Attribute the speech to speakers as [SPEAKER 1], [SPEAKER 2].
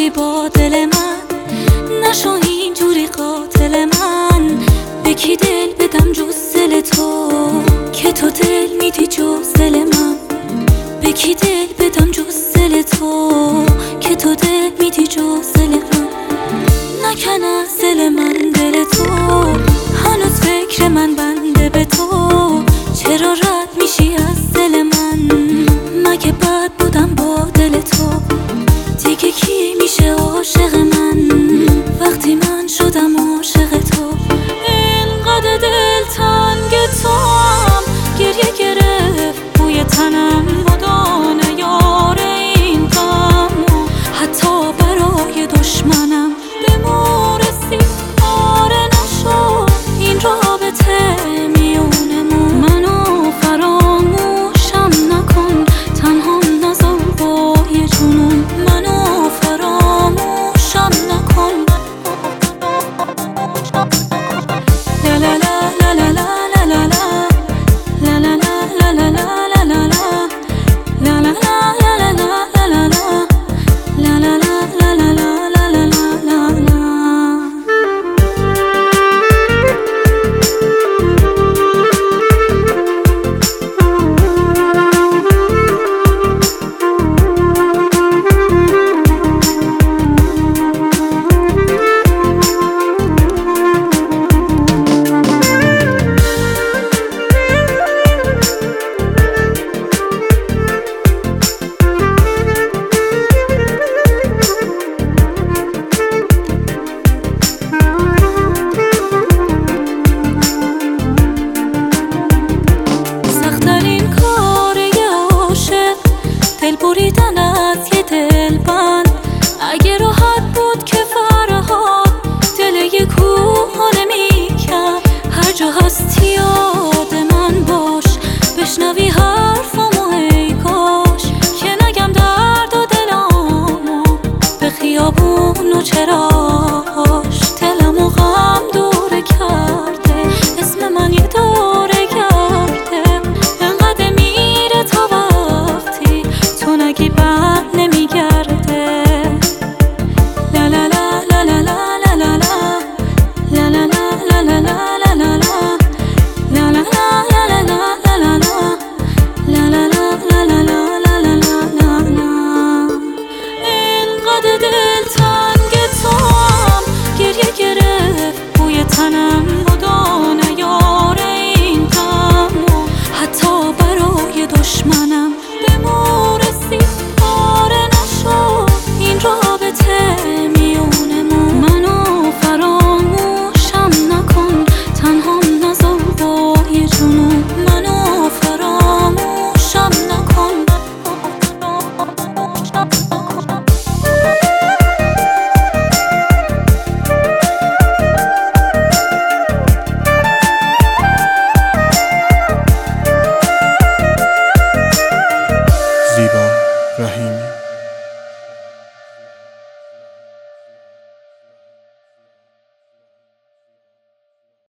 [SPEAKER 1] میشی با دل من، نشو اینجوری قاتل من. به کی دل بدم جز دل تو که تو دل میدی جز دل من؟ به کی دل بدم جز دل تو که تو دل میدی جز دل من؟ نکن از دل من دل تو، هنوز فکر من بنده به تو. چرا رد میشی از دل من؟ مگه بد بودم با دل تو؟ دیگه کی میشه عاشق من وقتی من شدم عاشق تو؟ اینقدر دل تنگ تو هم گریه گرفت بوی تنم مدانه یار این غم، حتی برای دشمنم بمورسی آره نشو این رابطه میونمون. منو فراموشم نکن تنها نذار با یه جنون، منو فراموشم نکن. لا لا لا لا لا لا لا لا لا لا لا لا لا لا لا لا لا دل بریدن از یه دل بند. اگه راحت بود که فرهاد دل یه کوه نمی‌کرد. هر جا هستی یاد من باش، بشنوی